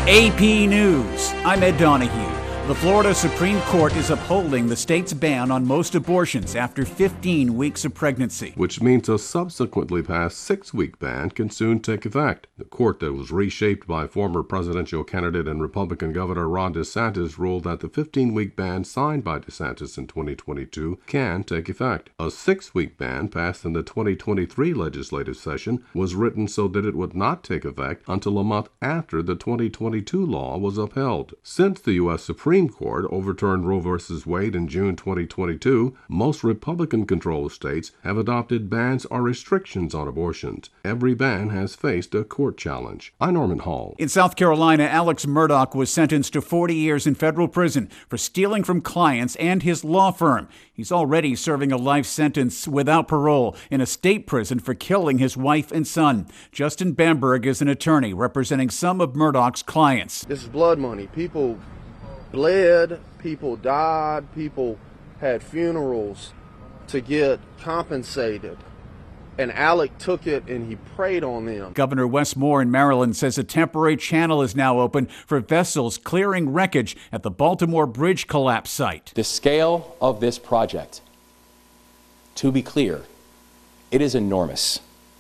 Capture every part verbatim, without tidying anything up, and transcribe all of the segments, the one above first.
A P News. I'm Ed Donahue. The Florida Supreme Court is upholding the state's ban on most abortions after fifteen weeks of pregnancy. Which means a subsequently passed six-week ban can soon take effect. The court that was reshaped by former presidential candidate and Republican Governor Ron DeSantis ruled that the fifteen-week ban signed by DeSantis in twenty twenty-two can take effect. A six-week ban passed in the twenty twenty-three legislative session was written so that it would not take effect until a month after the twenty twenty-two law was upheld. Since the U S Supreme Court overturned Roe v. Wade in June twenty twenty-two, most Republican-controlled states have adopted bans or restrictions on abortions. Every ban has faced a court challenge. I'm Norman Hall. In South Carolina, Alex Murdaugh was sentenced to forty years in federal prison for stealing from clients and his law firm. He's already serving a life sentence without parole in a state prison for killing his wife and son. Justin Bamberg is an attorney representing some of Murdaugh's clients. This is blood money. People bled, people died, people had funerals to get compensated. And Alec took it and he preyed on them. Governor Wes Moore in Maryland says a temporary channel is now open for vessels clearing wreckage at the Baltimore Bridge collapse site. The scale of this project, to be clear, it is enormous.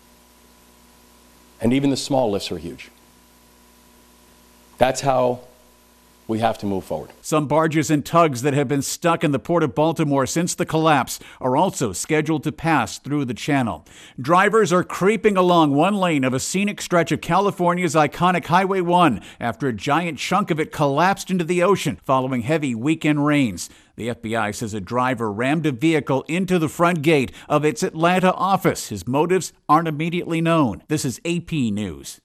And even the small lifts are huge. That's how we have to move forward. Some barges and tugs that have been stuck in the port of Baltimore since the collapse are also scheduled to pass through the channel. Drivers are creeping along one lane of a scenic stretch of California's iconic Highway one after a giant chunk of it collapsed into the ocean following heavy weekend rains. The F B I says a driver rammed a vehicle into the front gate of its Atlanta office. His motives aren't immediately known. This is A P News.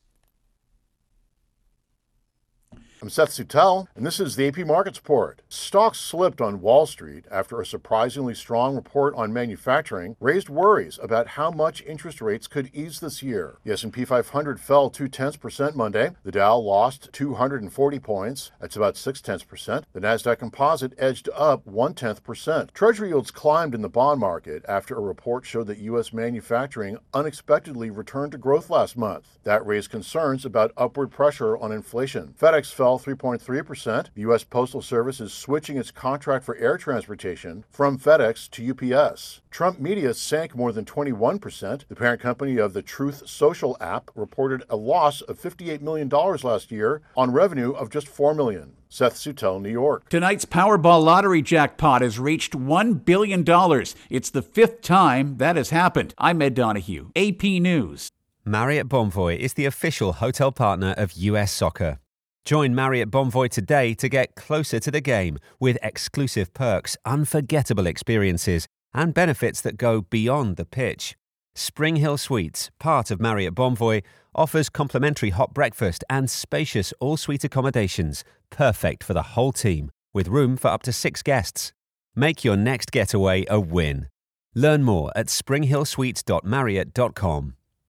I'm Seth Sutel, and this is the A P Markets Report. Stocks slipped on Wall Street after a surprisingly strong report on manufacturing raised worries about how much interest rates could ease this year. The S and P five hundred fell two-tenths percent Monday. The Dow lost two hundred forty points. That's about six-tenths percent. The Nasdaq Composite edged up one-tenth percent. Treasury yields climbed in the bond market after a report showed that U S manufacturing unexpectedly returned to growth last month. That raised concerns about upward pressure on inflation. FedEx fell three point three percent. The U S Postal Service is switching its contract for air transportation from FedEx to U P S. Trump Media sank more than twenty-one percent. The parent company of the Truth Social app reported a loss of fifty-eight million dollars last year on revenue of just four million dollars. Seth Sutel, New York. Tonight's Powerball lottery jackpot has reached one billion dollars. It's the fifth time that has happened. I'm Ed Donahue, A P News. Marriott Bonvoy is the official hotel partner of U S Soccer. Join Marriott Bonvoy today to get closer to the game with exclusive perks, unforgettable experiences, and benefits that go beyond the pitch. Spring Hill Suites, part of Marriott Bonvoy, offers complimentary hot breakfast and spacious all-suite accommodations, perfect for the whole team, with room for up to six guests. Make your next getaway a win. Learn more at spring hill suites dot marriott dot com.